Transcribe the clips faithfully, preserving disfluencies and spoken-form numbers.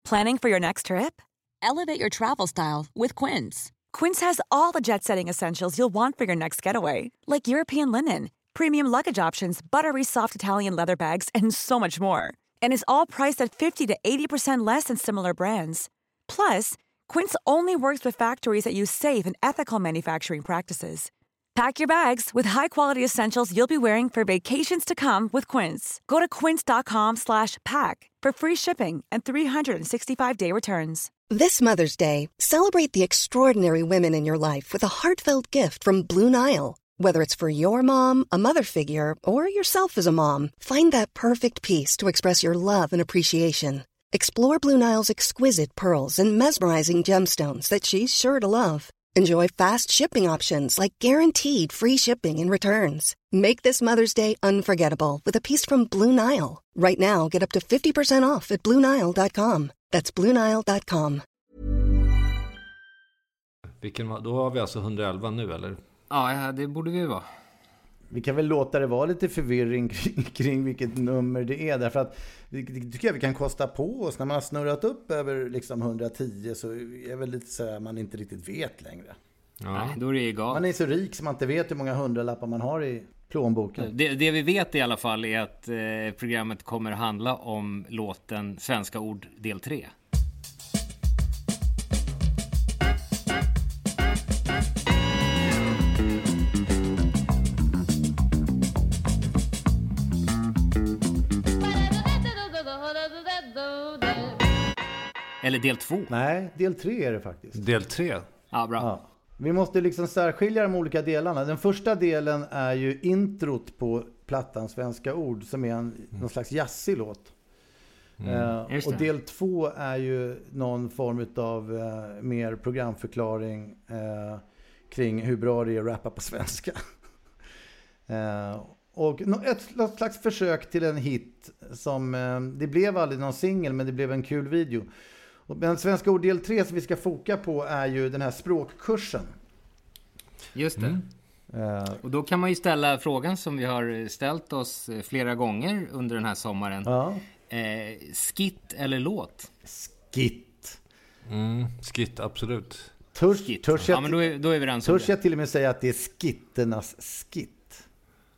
Planning for your next trip? Elevate your travel style with Quince. Quince has all the jet-setting essentials you'll want for your next getaway, like European linen, premium luggage options, buttery soft Italian leather bags, and so much more. And is all priced at fifty to eighty percent less than similar brands. Plus, Quince only works with factories that use safe and ethical manufacturing practices. Pack your bags with high-quality essentials you'll be wearing for vacations to come with Quince. Go to quince.com slash pack for free shipping and three sixty-five day returns. This Mother's Day, celebrate the extraordinary women in your life with a heartfelt gift from Blue Nile. Whether it's for your mom, a mother figure, or yourself as a mom, find that perfect piece to express your love and appreciation. Explore Blue Nile's exquisite pearls and mesmerizing gemstones that she's sure to love. Enjoy fast shipping options like guaranteed free shipping and returns. Make this Mother's Day unforgettable with a piece from Blue Nile. Right now, get up to fifty percent off at blue nile dot com. That's blue nile dot com. Vilken, då har vi alltså hundraelva nu, eller? Ja, det borde vi vara. Vi kan väl låta det vara lite förvirring kring, kring vilket nummer det är. Därför att det, det tycker jag vi kan kosta på oss. När man har snurrat upp över liksom hundratio så är det väl lite så här man inte riktigt vet längre. Ja. Nej, då är det egalt. Man är så rik som man inte vet hur många hundralappar man har i plånboken. Det, det vi vet i alla fall är att eh, programmet kommer att handla om låten Svenska ord del tre. Eller del två. Nej, del tre är det faktiskt. Del tre? Ja, bra. Ja. Vi måste liksom särskilja de olika delarna. Den första delen är ju introt på plattan Svenska ord som är en, mm. någon slags jazzig låt. Mm. Uh, och del två är ju någon form av uh, mer programförklaring uh, kring hur bra det är att rappa på svenska. uh, och ett, ett slags försök till en hit som, uh, det blev aldrig någon singel men det blev en kul video. Men Svenska ord del tre som vi ska foka på är ju den här språkkursen. Just det. Mm. Uh, och då kan man ju ställa frågan som vi har ställt oss flera gånger under den här sommaren. Ja. Eh, skit eller låt? Skit. Mm, skit, absolut. Törs, skit. Törs jag, ja, men då är, då är vi den törs jag till och med säga att det är skitternas skit.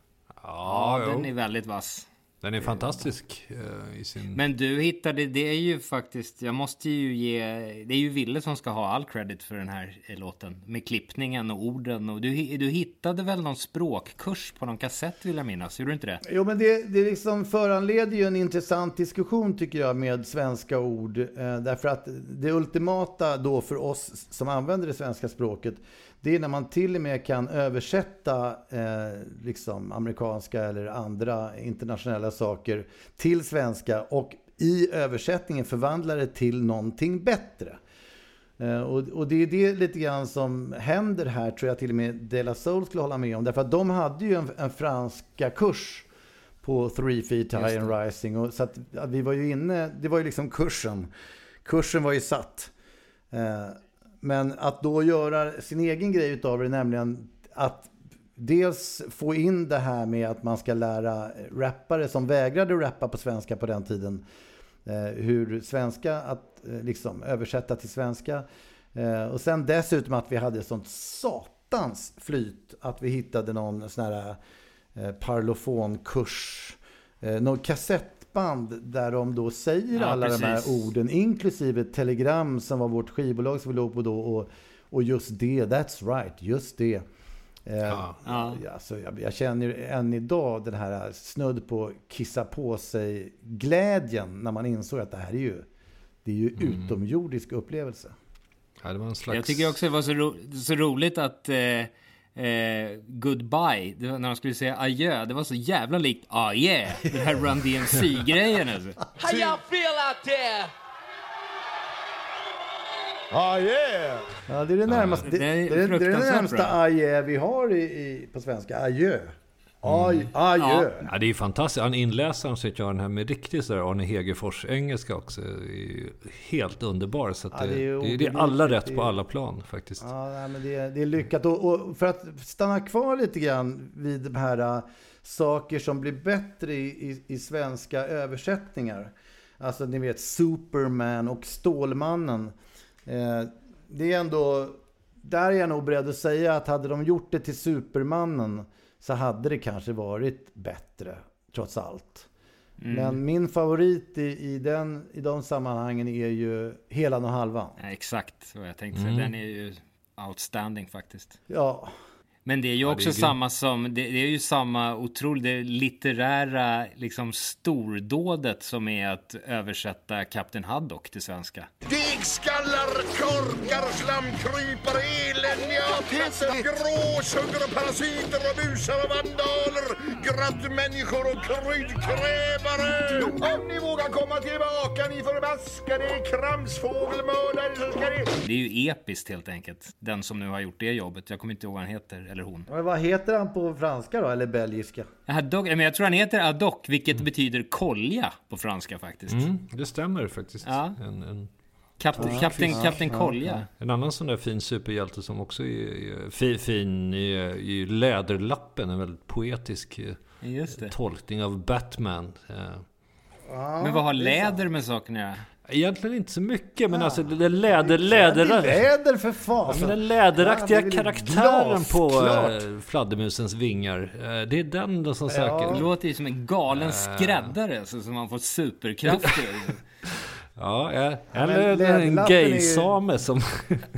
Ja, ja den är väldigt vass. Den är fantastisk uh, i sin... Men du hittade, det är ju faktiskt, jag måste ju ge, det är ju Ville som ska ha all credit för den här eh, låten. Med klippningen och orden. Och du, du hittade väl någon språkkurs på någon kassett vill jag minnas, gjorde du inte det? Jo, men det, det liksom föranleder ju en intressant diskussion tycker jag med svenska ord. Eh, därför att det ultimata då för oss som använder det svenska språket, det är när man till och med kan översätta eh, liksom amerikanska eller andra internationella saker till svenska och i översättningen förvandla det till någonting bättre. Eh, och, och det är det lite grann som händer här, tror jag till och med De La Soul skulle hålla med om. Därför att de hade ju en, en franska kurs på Three Feet High and Rising. Och så att, att vi var ju inne, det var ju liksom kursen. Kursen var ju satt. Eh, Men att då göra sin egen grej utav det, nämligen att dels få in det här med att man ska lära rappare som vägrade rappa på svenska på den tiden eh, hur svenska att eh, liksom översätta till svenska. Eh, och sen dessutom att vi hade sånt satans flyt att vi hittade någon sån här eh, parlofonkurs, eh, någon kassettband där de då säger ja, alla precis. De här orden, inklusive Telegram som var vårt skivbolag som vi låg på då, och, och just det, that's right, just det. Eh, ja. Ja. Alltså, jag, jag känner än idag den här snudd på kissa på sig glädjen när man insåg att det här är ju, det är ju mm. utomjordisk upplevelse. Ja, det var en slags... Jag tycker också det var så, ro, så roligt att eh, eh, goodbye, det var när de skulle säga adjö, det var så jävla likt ah yeah, det här Run D M C-grejen alltså. How y'all feel out there? Ah yeah. Ja, det är det närmaste, det, det, det, det, är det närmaste ah yeah vi har i, i, på svenska, adjö. Mm. Adjö. Ja, det är ju fantastiskt. Han inläsaren så gör den här med riktigt så där Arne Hegerfors engelska också. Det är helt underbar. Så att ja, det, det, är det, det är alla rätt på alla plan faktiskt. Ja, nej, men det, är, det är lyckat. Och, och för att stanna kvar lite grann vid de här uh, saker som blir bättre i, i, i svenska översättningar. Alltså ni vet Superman och Stålmannen. Eh, det är ändå, där är jag nog beredd att säga att hade de gjort det till Supermannen så hade det kanske varit bättre trots allt. Mm. Men min favorit i, i, den, i de sammanhangen är ju Helan och Halvan. Ja, exakt vad jag tänkte. Mm. Den är ju outstanding faktiskt. Ja. Men det är ju ja, också är samma som, det, det är ju samma otroligt litterära liksom stordådet som är att översätta Kapten Haddock till svenska. Degskallar, korkar, slamkrypare, eländiga, gråsuggor, parasiter och busar och vandaler, grottmänniskor och kryddkrävare. Om ni vågar komma tillbaka, ni förbaskade kramsfågelmördare, så ska ni... Det är ju episkt helt enkelt, den som nu har gjort det jobbet. Jag kommer inte ihåg vad han heter. Eller hon. Men vad heter han på franska då, eller belgiska? Haddock, men jag tror han heter Haddock, vilket mm. betyder kolja på fi, faktiskt. Mm, det stämmer faktiskt. Ja. En, en... Kapten, ja, kapten, ja, kapten ja, Kolja. Ja. En annan sån där fin superhjälte som också är, är fin, fin i, i Läderlappen, en väldigt poetisk Just det. tolkning av Batman. Ja, men vad har läder med saken att göra? Egentligen inte så mycket, men ja. alltså det läder, läder, det läder för fan. Ja, men den läderaktiga ja, karaktären på äh, fladdermusens vingar, äh, det är den då som söker. Ja. Det låter ju som en galen skräddare, så som man får superkrafter. ja, ja, eller ja, en gay-same ju... som...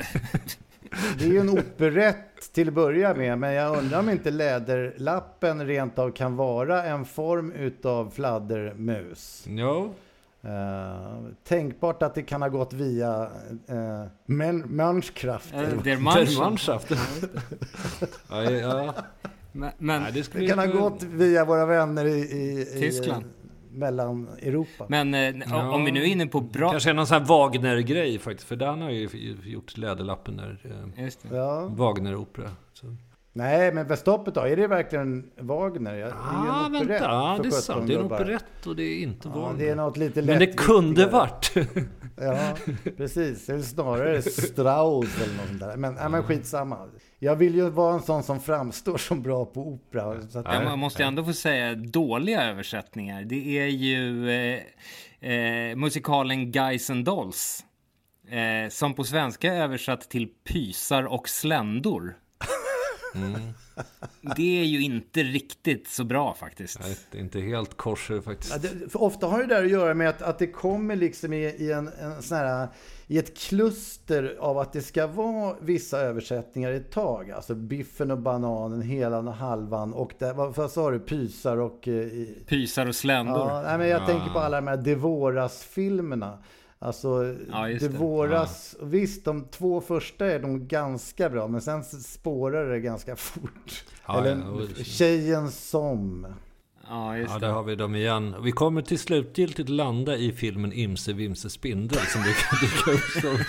Det är ju en operett till att börja med, men jag undrar om inte Läderlappen rent av kan vara en form utav fladdermus. Jo. Uh, tänkbart att det kan ha gått via uh, men, Mannskrafter. Uh, der Mannskrafter. ja, ja. Men, men Nej, det, det kan ha gått via våra vänner i, i Tyskland. I, mellan Europa. Men uh, ja. om vi nu är inne på bra... Kanske är någon sån här Wagner-grej faktiskt. För Dan har ju gjort Läderlappen där. Uh, Just det. Ja. Wagner-opera. Så. Nej, men stoppet då? Är det verkligen Wagner? Det är ah, ju en vänta. Ja, det är sant. Det är en operett och det är inte ja, Wagner. Det är något lite men det kunde varit. ja, precis. Det är snarare Strauss eller något sånt där. Men, ja. men skitsamma. Jag vill ju vara en sån som framstår som bra på opera. Så att ja, man måste ju ändå få säga dåliga översättningar. Det är ju eh, eh, musikalen Guys and Dolls. Eh, som på svenska är översatt till Pysar och sländor. Mm. Det är ju inte riktigt så bra faktiskt. Nej, det är inte helt korser faktiskt. Ja, det, för ofta har det där att göra med att, att det kommer liksom i, i, en, en sån här, i ett kluster av att det ska vara vissa översättningar ett tag. Alltså Biffen och bananen, Helan och Halvan och där, vad, vad sa du? Pysar och... Eh, Pysar och sländor. Ja, nej, men jag ja. tänker på alla de här Devoras-filmerna. Alltså, ja, det våras, ja. visst de två första är de ganska bra, men sen spårar det ganska fort. Ja, Eller ja, Tjejen som. Ja, just ja, det. där har vi dem igen. Vi kommer till slutgiltigt landa i filmen Imse Vimse Spindel som det kan dyka upp som.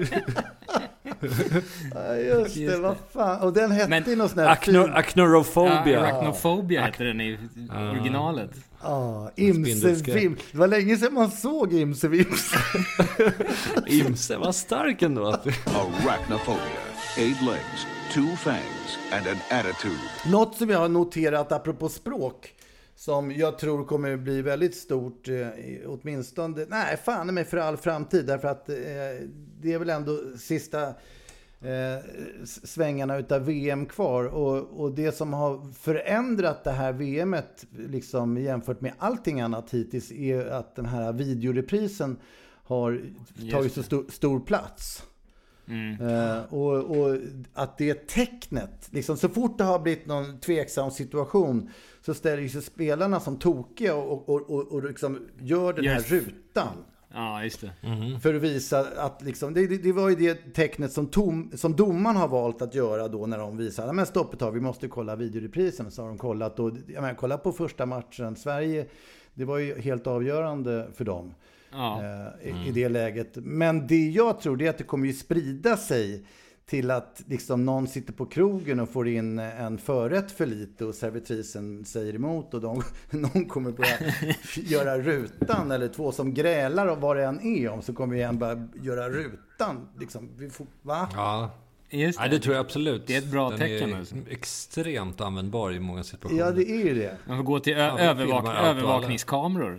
Ja, just det, vad fan. Och den hette någon sån här Acno- Acnorophobia. Ja, Arachnophobia heter den i ja. originalet. Ja, Imse Vimse. Det var länge sedan man såg Imse Vimse. Imse var stark ändå. Arachnophobia. Eight legs, two fangs and an attitude. Något som jag har noterat apropå språk som jag tror kommer bli väldigt stort, eh, åtminstone, nej fan mig för all framtid, därför att eh, det är väl ändå sista eh, svängarna utav V M kvar, och, och det som har förändrat det här V M:et liksom, jämfört med allting annat hittills är att den här videoreprisen har tagit så stor, stor plats. Mm. Uh, och, och att det är tecknet liksom, så fort det har blivit någon tveksam situation så ställer sig spelarna som tokiga och, och, och, och liksom gör den yes. här rutan. Ja, just det. Mm-hmm. För att visa att liksom, det, det, det var ju det tecknet som, tom, som domaren har valt att göra då när de visar, men stoppet har vi måste kolla videoreprisen, så har de kollat, och jag menar, kolla på första matchen Sverige, det var ju helt avgörande för dem. Ja. Eh, mm. i det läget. Men det jag tror det är att det kommer ju sprida sig till att liksom någon sitter på krogen och får in en förrätt för lite och servitrisen säger emot, och de, någon kommer börja göra rutan, eller två som grälar och vad det än är om, så kommer vi en bara göra rutan liksom, vi får, va? Ja. Just det. Ja, det tror jag absolut. Det är ett bra Den tecken. är alltså. extremt användbar i många situationer. Ja, det är ju det. Man får gå till ö- ja, övervak- övervakningskameror.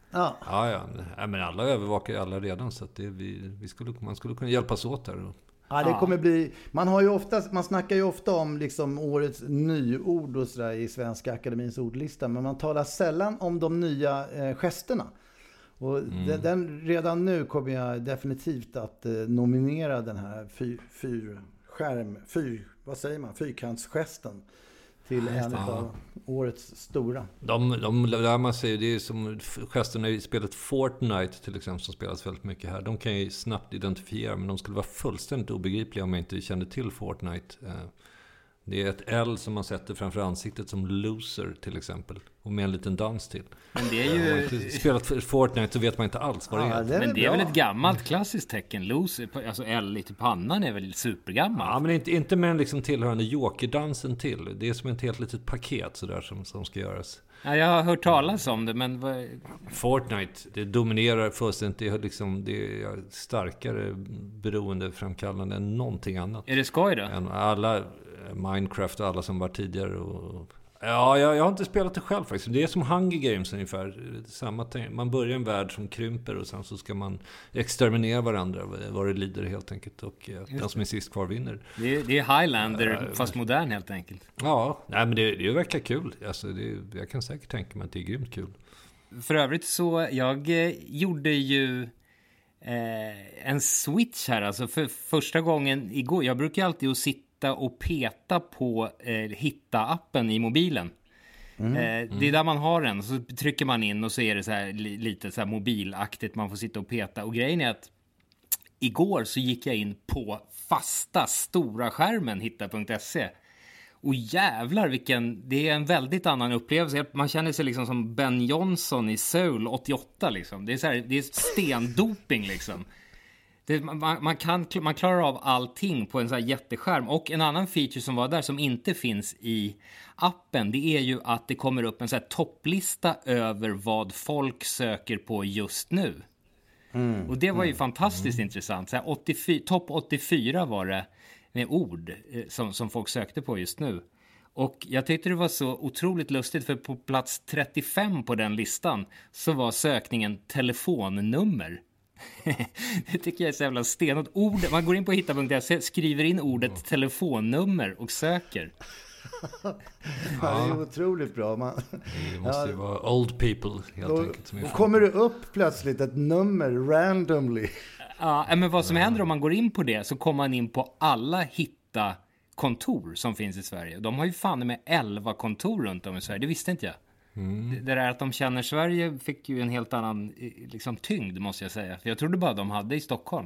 Ja. Ja, ja. ja men alla övervakar alla redan, så att det, vi, vi skulle, man skulle kunna hjälpas åt där. Ja, det kommer bli, man har ju ofta, man snackar ju ofta om liksom årets nyord och sådär i Svenska Akademins ordlista, men man talar sällan om de nya eh, gesterna. Och mm. den, den, redan nu kommer jag definitivt att eh, nominera den här fyr, fyr skärm, fyr, vad säger man, fyrkantsgesten till en ja. av årets stora. De, de lär man sig, det är som gesterna i spelet Fortnite till exempel, som spelas väldigt mycket här. De kan ju snabbt identifiera, men de skulle vara fullständigt obegripliga om jag inte kände till Fortnite. Det är ett L som man sätter framför ansiktet som loser till exempel. Och med en liten dans till. Men det är ju... Om man inte spelat Fortnite så vet man inte alls vad det är. Ja, det är men det är bra. Väl ett gammalt klassiskt tecken. Loser, alltså L i pannan är väl supergammalt. Ja, men inte, inte med en liksom tillhörande jokerdansen till. Det är som ett helt litet paket sådär som, som ska göras. Ja, jag har hört talas om det, men... Vad... Fortnite, det dominerar fullständigt. Det är, liksom, det är starkare beroendeframkallande än någonting annat. Är det skoj då? Än alla Minecraft och alla som var tidigare. Och... Ja, jag, jag har inte spelat det själv faktiskt. Det är som Hunger Games ungefär. Samma ting. Man börjar en värld som krymper och sen så ska man exterminera varandra vad det lider helt enkelt. Och den som är sist kvar vinner. Det är, det är Highlander ja, fast modern helt enkelt. Ja, nej, men det, det verkar kul. Alltså, det, jag kan säkert tänka mig att det är grymt kul. För övrigt så, jag eh, gjorde ju eh, en switch här. Alltså för första gången igår. Jag brukar alltid att sitta och peta på eh, hitta-appen i mobilen. Mm, eh, det är där man har den. Så trycker man in och så är det så här, li, lite så här mobilaktigt. Man får sitta och peta. Och grejen är att igår så gick jag in på fasta stora skärmen hitta punkt se. Och jävlar vilken... Det är en väldigt annan upplevelse. Man känner sig liksom som Ben Johnson i Soul åttioåtta liksom. Det är, så här, det är stendoping liksom. Det, man, man, kan, man klarar av allting på en sån här jätteskärm. Och en annan feature som var där som inte finns i appen, det är ju att det kommer upp en sån här topplista över vad folk söker på just nu. Mm, och det var ju mm, fantastiskt mm. intressant. Så här åttiofyra, topp åttiofyra var det med ord eh, som, som folk sökte på just nu. Och jag tyckte det var så otroligt lustigt, för på plats trettiofem på den listan så var sökningen telefonnummer. Det tycker jag är så jävla stenat. Ord, man går in på hitta punkt se, skriver in ordet telefonnummer och söker. Ja, det är otroligt bra. Man, det måste ju ja, vara old people helt då, enkelt. Som är kommer det upp plötsligt ett nummer randomly. Ja, men vad som ja. händer om man går in på det, så kommer man in på alla hitta kontor som finns i Sverige. De har ju fan med elva kontor runt om i Sverige. Det visste inte jag. Mm. Det där att de känner Sverige fick ju en helt annan liksom, tyngd, måste jag säga. För jag trodde bara de hade i Stockholm.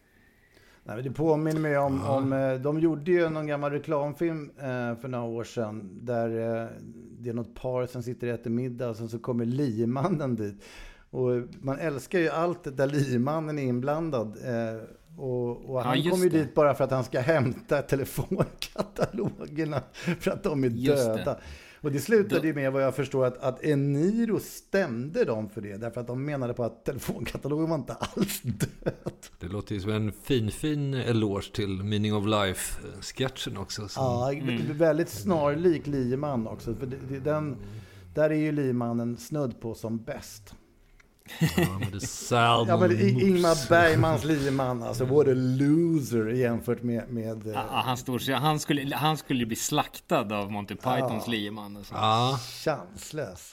Nej, det påminner mig om, ja. om... De gjorde ju någon gammal reklamfilm eh, för några år sedan. Där eh, det är något par som sitter och äter middag och sen så kommer limannen dit. Och man älskar ju allt där limannen är inblandad. Eh, och, och han ja, kommer ju dit bara för att han ska hämta telefonkatalogerna. För att de är döda. Det. Och det slutade ju med vad jag förstår att, att Eniro stämde dem för det. Därför att de menade på att telefonkatalogen var inte alls död. Det låter ju som en fin, fin eloge till Meaning of Life-sketchen också. Som... Ja, mm. väldigt snarlik Liman också. För det, det, den, där är ju Limannen snudd på som bäst. Ja, men det ja, men Ingmar Bergmans Liman, alltså what a loser jämfört med... med ja, han, står, han, skulle, han skulle bli slaktad av Monty Pythons ja. Liman. Och ja. Chanslös.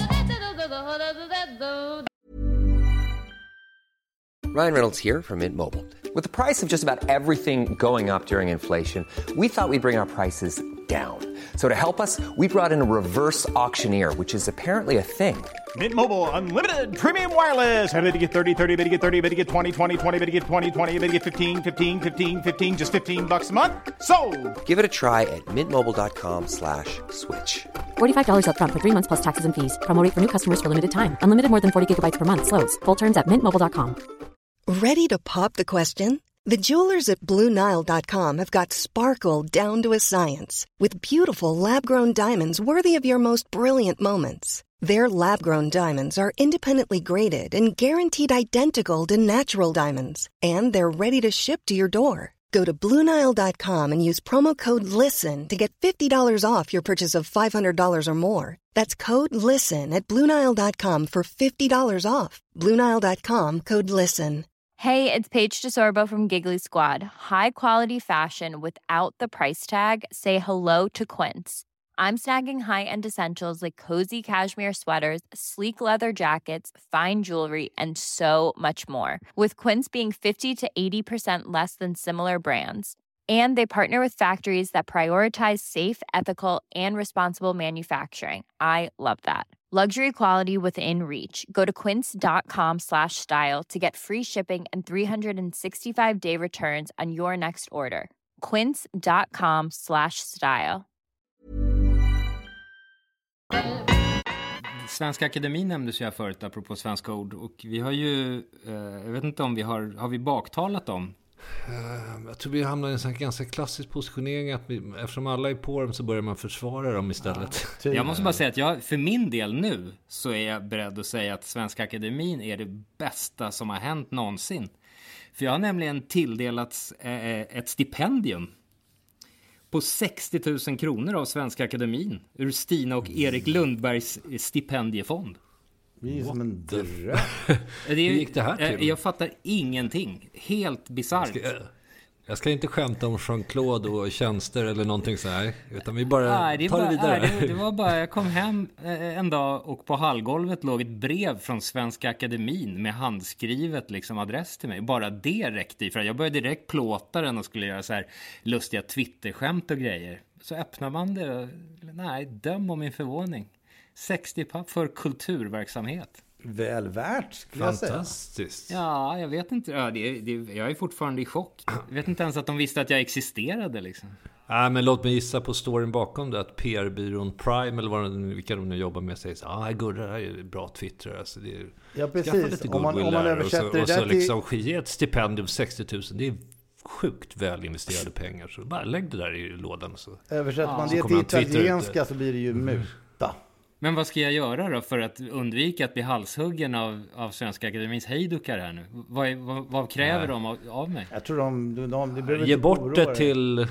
Ryan Reynolds here from Mint Mobile. With the price of just about everything going up during inflation, we thought we'd bring our prices down. So to help us, we brought in a reverse auctioneer, which is apparently a thing. Mint Mobile Unlimited Premium Wireless. How to get thirty, thirty, how to get thirty, how to get twenty, twenty, twenty, how to get twenty, twenty, how to get fifteen, fifteen, fifteen, fifteen, just fifteen bucks a month? Sold! Give it a try at mintmobile.com slash switch. forty-five dollars up front for three months plus taxes and fees. Promo rate for new customers for limited time. Unlimited more than forty gigabytes per month. Slows full terms at mint mobile dot com. Ready to pop the question? The jewelers at Blue Nile dot com have got sparkle down to a science with beautiful lab-grown diamonds worthy of your most brilliant moments. Their lab-grown diamonds are independently graded and guaranteed identical to natural diamonds, and they're ready to ship to your door. Go to Blue Nile dot com and use promo code LISTEN to get fifty dollars off your purchase of five hundred dollars or more. That's code LISTEN at Blue Nile dot com for fifty dollars off. Blue Nile dot com, code LISTEN. Hey, it's Paige DeSorbo from Giggly Squad. High quality fashion without the price tag. Say hello to Quince. I'm snagging high-end essentials like cozy cashmere sweaters, sleek leather jackets, fine jewelry, and so much more. With Quince being fifty to eighty percent less than similar brands. And they partner with factories that prioritize safe, ethical, and responsible manufacturing. I love that. Luxury quality within reach. Go to quince.com slash style to get free shipping and three sixty-five day returns on your next order. Quince.com slash style. Svenska Akademin nämndes ju här förut apropå svenska ord. Och vi har ju, eh, jag vet inte om vi har, har vi baktalat dem? Uh, jag tror vi hamnar i en sån ganska klassisk positionering att vi, eftersom alla är på dem så börjar man försvara dem istället. Ja, jag måste bara säga att jag, för min del nu så är jag beredd att säga att Svenska Akademin är det bästa som har hänt någonsin. För jag har nämligen tilldelats eh, ett stipendium på sextio tusen kronor av Svenska Akademin ur Stina och Erik Lundbergs stipendiefond. Vi är som en dröm. Hur gick det här till? Jag fattar ingenting. Helt bizarrt. Jag ska, jag ska inte skämta om Jean-Claude och tjänster eller någonting så här. Utan vi bara nej, det tar bara, det vidare. Nej, det, det var bara, jag kom hem en dag och på hallgolvet låg ett brev från Svenska Akademin med handskrivet liksom adress till mig. Bara det räckte i, för jag började direkt plåta den och skulle göra så här lustiga Twitter-skämt och grejer. Så öppnar man det och, nej, döm om min förvåning. sextio papp för kulturverksamhet. Väl värt, skulle jag säga. Fantastiskt. Ja, jag vet inte. Ja, det, det, jag är fortfarande i chock. Jag vet inte ens att de visste att jag existerade liksom. Nej, men låt mig gissa på storyn bakom det. Att P R-byrån Prime eller vad de, vilka de nu jobbar med säger så ah, Gurra, det här är bra Twitter. Alltså, det är, ja, precis. Om man, om man översätter och så, det och så där liksom till... ge ett stipendium sextio tusen. Det är sjukt väl investerade pengar. Så bara lägg det där i lådan. Så. Översätter man ja. det till italienska så blir det ju muta. Men vad ska jag göra då för att undvika att bli halshuggen av, av Svenska Akademins hejdukar här nu? Vad, vad, vad kräver Nej. de av, av mig? Jag tror de... de, de, de Ge bort det till...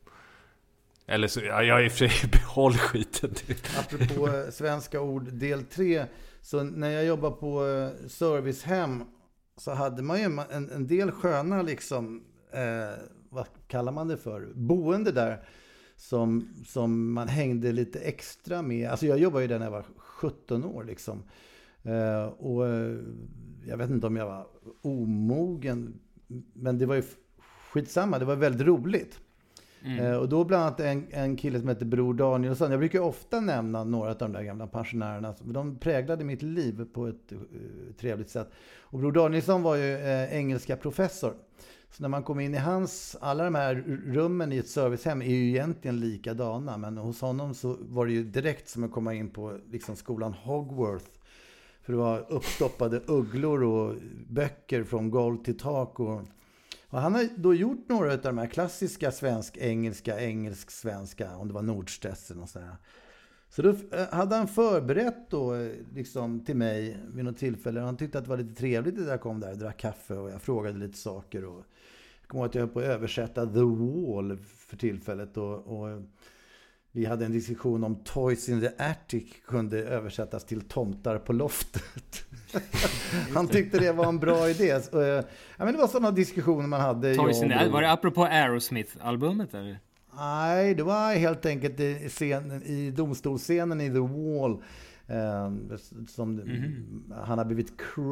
Eller så, ja, jag är fri, behåll skiten. Apropå svenska ord del tre. Så när jag jobbade på servicehem så hade man ju en, en del sköna liksom... Eh, vad kallar man det för? Boende där. Som, som man hängde lite extra med. Alltså jag jobbade ju där när jag var sjutton år liksom. Uh, och uh, jag vet inte om jag var omogen. Men det var ju skitsamma. Det var väldigt roligt. Mm. Uh, och då bland annat en, en kille som heter Bror Danielsson. Jag brukar ofta nämna några av de där gamla pensionärerna. De präglade mitt liv på ett uh, trevligt sätt. Och Bror Danielsson var ju uh, engelska professor. Så när man kom in i hans, alla de här rummen i ett servicehem är ju egentligen likadana. Men hos honom så var det ju direkt som att komma in på liksom skolan Hogwarts. För det var uppstoppade ugglor och böcker från golv till tak. Och, och han har då gjort några av de här klassiska svensk-engelska, engelsk-svenska, om det var Nordstessen och sådär. Så då hade han förberett då liksom till mig vid något tillfälle. Han tyckte att det var lite trevligt när jag kom där och drack kaffe och jag frågade lite saker. Och jag kommer ihåg att jag höll på att översätta The Wall för tillfället. Och, och vi hade en diskussion om Toys in the Attic kunde översättas till Tomtar på loftet. Han tyckte det var en bra idé. Så, ja, men det var sådana diskussioner man hade. Toys in the Attic, var det apropå Aerosmith-albumet eller? Nej, det var helt enkelt i, scenen, i domstolscenen i The Wall eh, som mm-hmm. han har blivit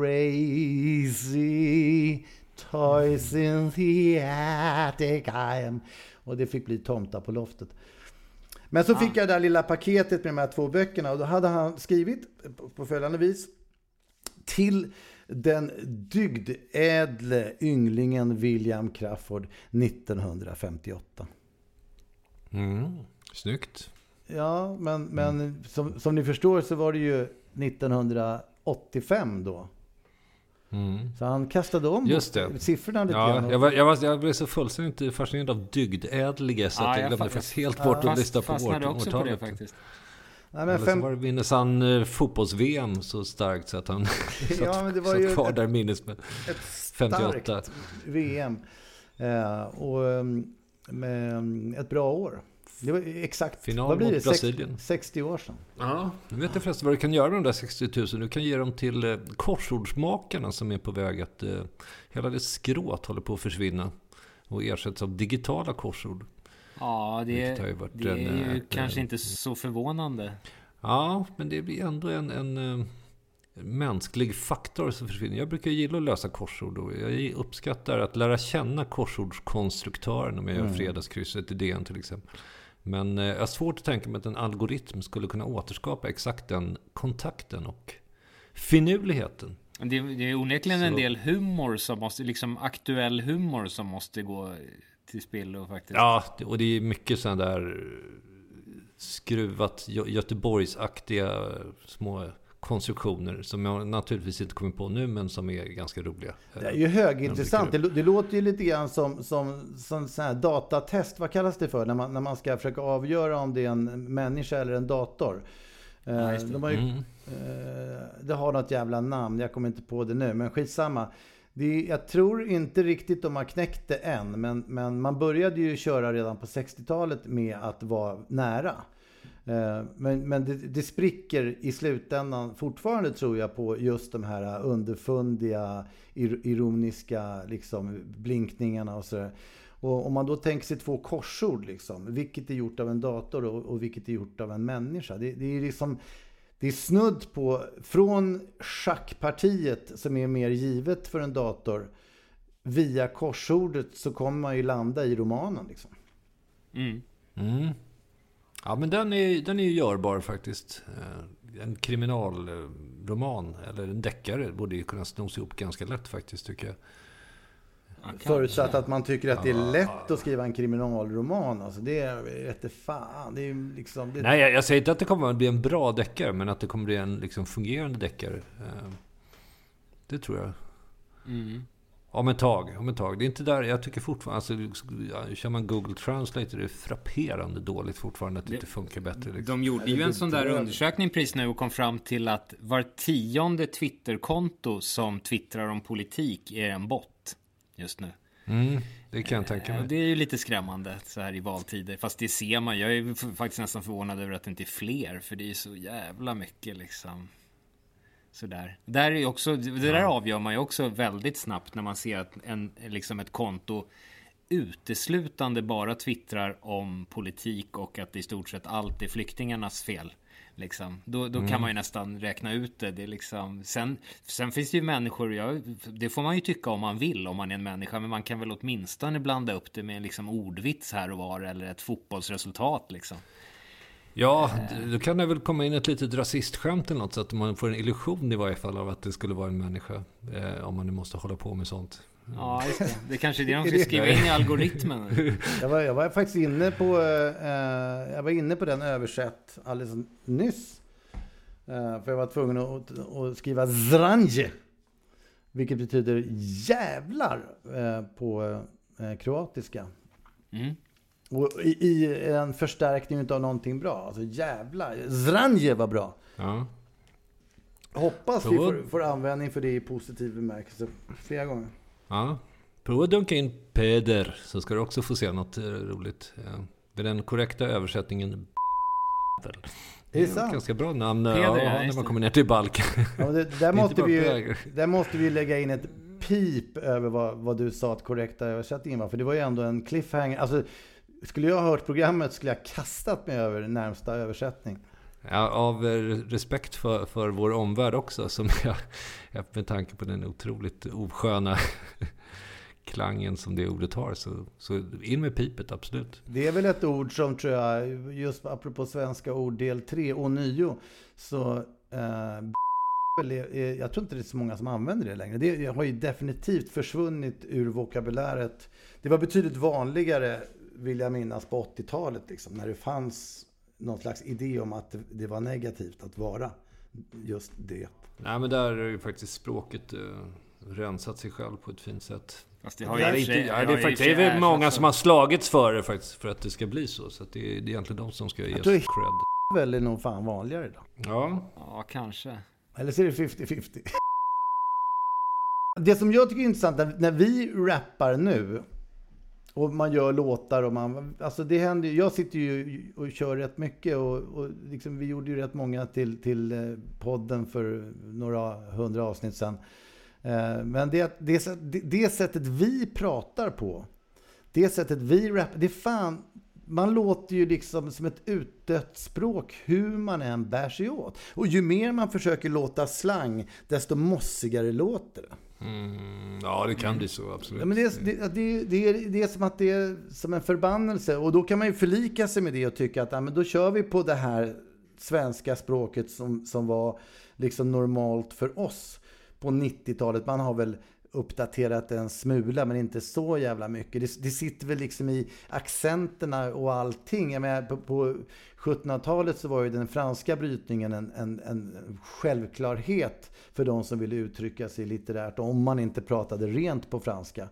crazy toys in the attic I am. Och det fick bli Tomtar på loftet. Men så fick ah. jag det där lilla paketet med de här två böckerna och då hade han skrivit på, på följande vis: till den dygdädle ynglingen William Crawford nittonhundrafemtioåtta. Mm, snyggt. Ja, men, men mm. som, som ni förstår så var det ju nittonhundraåttiofem då. Mm. Så han kastade om Just det. siffrorna lite ja, grann. Jag, var, jag, var, jag blev så fullständigt fascinerad av dygdädliga så ja, att jag glömde faktiskt helt bort ja, att lyssna på vårt också på det faktiskt. Nej, men fem... så var det minnes han uh, fotbolls-V M så starkt så att han ja, men det var satt ju kvar ett, där minnes med ett femtioåtta. starkt V M. Eh, och med ett bra år. Det var exakt, final vad blir mot det? Brasilien. sextio år sedan. Ja, nu vet jag förresten vad du kan göra med de där sextio tusen. Du kan ge dem till eh, korsordsmakarna som är på väg att eh, hela det skrået håller på att försvinna och ersätts av digitala korsord. Ja, det, det är ju en, kanske en, inte så förvånande. Ja, men det blir ändå en, en, en mänsklig faktor som försvinner. Jag brukar gilla att lösa korsord och jag uppskattar att lära känna korsordskonstruktören om jag gör mm. fredagskrysset i D N till exempel. Men jag har svårt att tänka mig att en algoritm skulle kunna återskapa exakt den kontakten och finurligheten. Det, det är onekligen så. En del humor som måste, liksom aktuell humor som måste gå till spillo faktiskt. Ja, och det är mycket sådana där skruvat Göteborgsaktiga små konstruktioner som jag naturligtvis inte kommer på nu men som är ganska roliga. Det är ju högintressant. Det, det låter ju lite grann som, som, som sån här datatest. Vad kallas det för? När man, när man ska försöka avgöra om det är en människa eller en dator. Ja, det. De har ju, mm. det har något jävla namn. Jag kommer inte på det nu. Men skitsamma. Det, jag tror inte riktigt de har knäckt det än. Men, men man började ju köra redan på sextiotalet med att vara nära. Men, men det, det spricker i slutändan fortfarande tror jag på just de här underfundiga, ironiska liksom, blinkningarna och så. Och om man då tänker sig två korsord liksom, vilket är gjort av en dator och, och vilket är gjort av en människa. Det, det är liksom, det är snudd på från schackpartiet som är mer givet för en dator via korsordet så kommer man ju landa i romanen liksom. Mm. Mm. Ja, men den är, den är ju görbar faktiskt. En kriminalroman eller en deckare borde ju kunna snos ihop ganska lätt faktiskt tycker jag. Förutsatt att man tycker att det är lätt att skriva en kriminalroman. Alltså det är rätt fan. Det är liksom, det... Nej, jag, jag säger inte att det kommer att bli en bra deckare, men att det kommer att bli en liksom, fungerande deckare. Det tror jag. Mm. Om ett tag, om ett tag. Det är inte där, jag tycker fortfarande, alltså, kör man Google Translate, det är frapperande dåligt fortfarande att det, det inte funkar bättre. Liksom. De gjorde ju en sån där undersökning precis nu och kom fram till att var tionde Twitterkonto som twittrar om politik är en bot just nu. Mm, det kan jag tänka mig. Det är ju lite skrämmande så här i valtider. Fast det ser man, jag är faktiskt nästan förvånad över att det inte är fler, för det är så jävla mycket liksom. Sådär. Där är också, det där ja. avgör man ju också väldigt snabbt när man ser att en, liksom ett konto uteslutande bara twittrar om politik och att i stort sett allt är flyktingarnas fel. Liksom. Då, då mm. kan man ju nästan räkna ut det. Det är liksom, sen, sen finns det ju människor, ja, det får man ju tycka om man vill om man är en människa, men man kan väl åtminstone blanda upp det med liksom ordvits här och var eller ett fotbollsresultat liksom. Ja, då kan det väl komma in ett litet rasistskämt eller något så att man får en illusion i varje fall av att det skulle vara en människa eh, om man nu måste hålla på med sånt. Mm. Ja, just det. Det kanske är det de ska skriva in i algoritmen. jag, var, jag var faktiskt inne på eh, jag var inne på den översätt alldeles nyss. Eh, för jag var tvungen att, att skriva zranje, vilket betyder jävlar eh, på eh, kroatiska. Mm. Och i, i en förstärkning av någonting bra. Alltså jävlar, zranje var bra. Ja. Hoppas Prova. vi får, får användning för det i positiv bemärkelse flera gånger. Ja, prova att dunka in Peder så ska du också få se något roligt. Ja. Med den korrekta översättningen det är ett ganska bra namn Peder, ja, ja, när man kommer ner till Balkan. Ja, det, där, måste vi ju, där måste vi lägga in ett pip över vad, vad du sa att korrekta översättningen var. För det var ju ändå en cliffhanger. Alltså, skulle jag ha hört programmet skulle jag kastat mig över närmsta översättning. Ja, av respekt för, för vår omvärld också, som jag, med tanke på den otroligt osköna klangen som det ordet har, så, så in med pipet, absolut. Det är väl ett ord som tror jag, just apropå svenska ord del tre och nio, så eh, jag tror inte det är så många som använder det längre. Det har ju definitivt försvunnit ur vokabuläret. Det var betydligt vanligare, vill jag minnas, på åttiotalet liksom, när det fanns någon slags idé om att det var negativt att vara just det. Nej, men där är ju faktiskt språket uh, rensat sig själv på ett fint sätt. Fast det har ju inte, ja, det är faktiskt det är väl många som har slagits för det faktiskt, för att det ska bli så. Så att det, är, det är egentligen de som ska ges cred. Väl är nog fan vanligare idag. Ja. Ja, kanske. Eller så är det femtio femtio. Det som jag tycker är intressant, när vi rappar nu, Och man gör låtar och man, alltså det händer ju, jag sitter ju och kör rätt mycket och, och liksom, vi gjorde ju rätt många till, till podden för några hundra avsnitt sedan. Men det, det, det, det sättet vi pratar på, det sättet vi rappar, det är fan, man låter ju liksom som ett utdött språk hur man än bär sig åt. Och ju mer man försöker låta slang, desto mossigare låter det. Mm, ja, det kan bli så, absolut. Ja, men det, är, det, det, det, är, det är som att det är som en förbannelse. Och då kan man ju förlika sig med det och tycka att ja, men då kör vi på det här svenska språket som, som var liksom normalt för oss på nittiotalet. Man har väl uppdaterat en smula, men inte så jävla mycket. Det, det sitter väl liksom i accenterna och allting. Jag menar, på, på sjuttonhundratalet så var ju den franska brytningen en, en, en självklarhet för de som ville uttrycka sig litterärt, om man inte pratade rent på franska.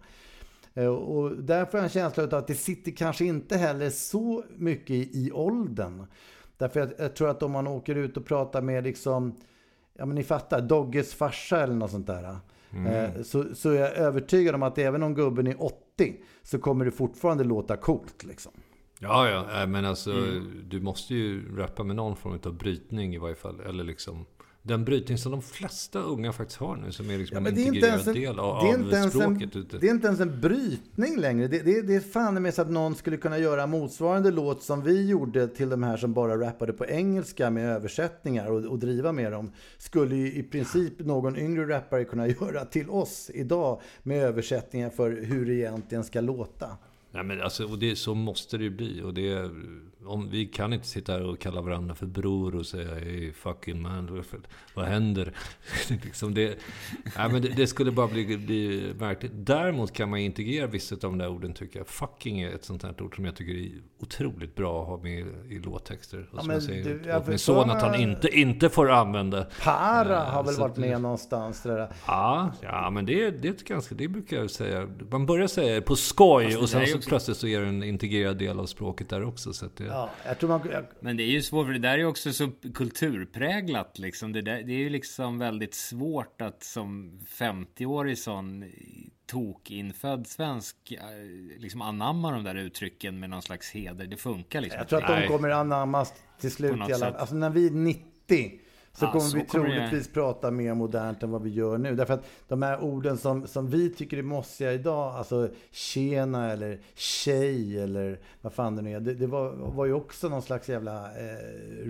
Och därför har jag en känsla av att det sitter kanske inte heller så mycket i, i åldern. Därför jag, jag tror att om man åker ut och pratar med liksom, ja men ni fattar, Dogges farsa eller något sånt där. Mm. Så, så är jag övertygad om att även om gubben är åttio så kommer det fortfarande låta coolt liksom. Ja, ja, men alltså Mm. du måste ju rappa med någon form av brytning i varje fall, eller liksom den brytning som de flesta unga faktiskt har nu, som är liksom Ja, en det är inte integrerad ens en- del av, det är inte av ens en- språket ute. Det är inte ens en brytning längre. Det, det, det är fan med så att någon skulle kunna göra motsvarande låt som vi gjorde till de här som bara rappade på engelska med översättningar och, och driva med dem. Skulle ju i princip någon yngre rappare kunna göra till oss idag med översättningar för hur det egentligen ska låta. Nej, men alltså, och det, så måste det ju bli. Och det, om, vi kan inte sitta här och kalla varandra för bror och säga hey, fucking man, vad händer? liksom det, nej, men det, det skulle bara bli, bli märkligt. Däremot kan man integrera vissa av de där orden, tycker jag. Fucking är ett sånt här ord som jag tycker är otroligt bra att ha med i låttexter. Och Ja, som men jag säger du, jag åt min son att han inte, inte får använda. Para Eh, har väl så varit att- med någonstans. Det där. Ja, ja, men det, det är ett ganska, det brukar jag säga. Man börjar säga på skoj Fast det och sen där är så också- plötsligt så är det en integrerad del av språket där också. Så att det, Ja, jag tror man, jag, Men det är ju svårt, för det där är också så kulturpräglat liksom. Det, där, det är ju liksom väldigt svårt att som femtio-årig sån tokinfödd svensk eh, liksom anamma de där uttrycken med någon slags heder. Det funkar liksom. jag tror att de Nej. kommer anammas till På slut något i alla, sätt. alltså när vi är nittio så Ja, kommer så vi kommer det- troligtvis prata mer modernt än vad vi gör nu. Därför att de här orden som, som vi tycker är mossiga idag, alltså tjena eller tjej eller vad fan det nu är, det, det var, var ju också någon slags jävla eh,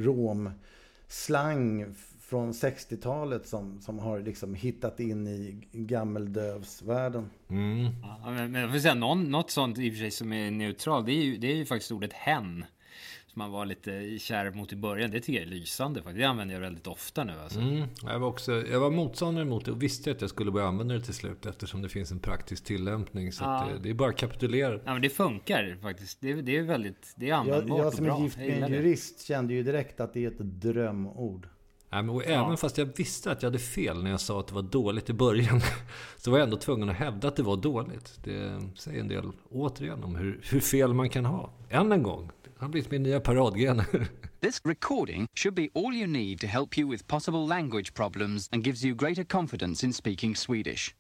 romslang från sextiotalet som, som har liksom hittat in i gammeldövsvärlden. mm. Ja, men, men jag får säga, någon, något sånt i och för sig som är neutral, det är ju, det är ju faktiskt ordet hen. Som man var lite kär mot i början. Det tycker jag är lysande faktiskt. Det använder jag väldigt ofta nu alltså. Mm. Jag var också, jag var motståndare mot det och visste att jag skulle börja använda det till slut, eftersom det finns en praktisk tillämpning. Så Ja. att det, det är bara att kapitulera. Ja, men det funkar faktiskt. Det, det är väldigt, det är Jag, användbart jag och som bra. är gift Jag med gillar en det. jurist kände ju direkt att det är ett drömord. Nej, men och även fast jag visste att jag hade fel när jag sa att det var dåligt i början, så var jag ändå tvungen att hävda att det var dåligt. Det säger en del återigen om hur, hur fel man kan ha. Än en gång. Det har blivit min nya paradgren. This recording should be all you need to help you with possible language problems and gives you greater confidence in speaking Swedish.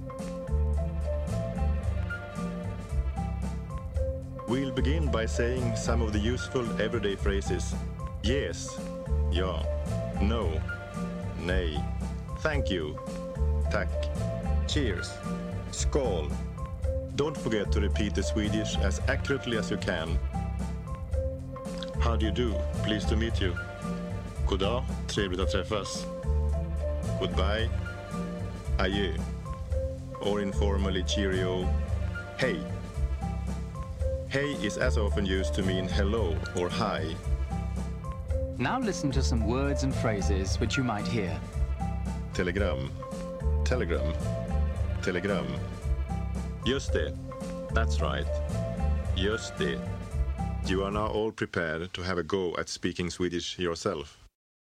We'll begin by saying some of the useful everyday phrases. Yes, ja, no, nej, thank you, tack, cheers, skål. Don't forget to repeat the Swedish as accurately as you can. How do you do? Pleased to meet you. Goddag, trevligt att träffas. Goodbye, adjö. Or informally cheerio, hej. Hey is as often used to mean hello or hi. Now listen to some words and phrases which you might hear. Telegram, telegram, telegram. Just det. That's right. Just det. You are now all prepared to have a go at speaking Swedish yourself.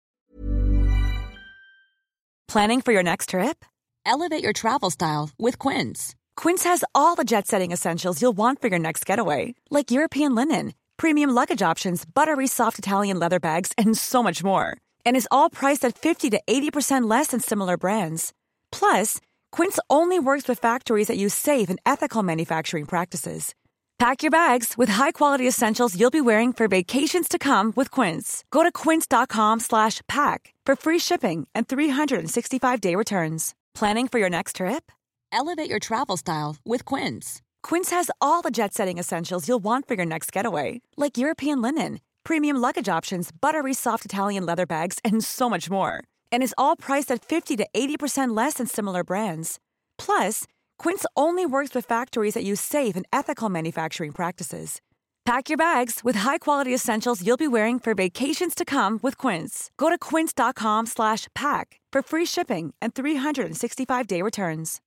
Planning for your next trip? Elevate your travel style with Quince. Quince has all the jet-setting essentials you'll want for your next getaway, like European linen, premium luggage options, buttery soft Italian leather bags, and so much more. And is all priced at fifty to eighty percent less than similar brands. Plus, Quince only works with factories that use safe and ethical manufacturing practices. Pack your bags with high-quality essentials you'll be wearing for vacations to come with Quince. Go to quince.com slash pack for free shipping and three sixty-five day returns. Planning for your next trip? Elevate your travel style with Quince. Quince has all the jet-setting essentials you'll want for your next getaway, like European linen, premium luggage options, buttery soft Italian leather bags, and so much more. And is all priced at fifty to eighty percent less than similar brands. Plus, Quince only works with factories that use safe and ethical manufacturing practices. Pack your bags with high-quality essentials you'll be wearing for vacations to come with Quince. Go to quince.com slash pack for free shipping and three sixty-five day returns.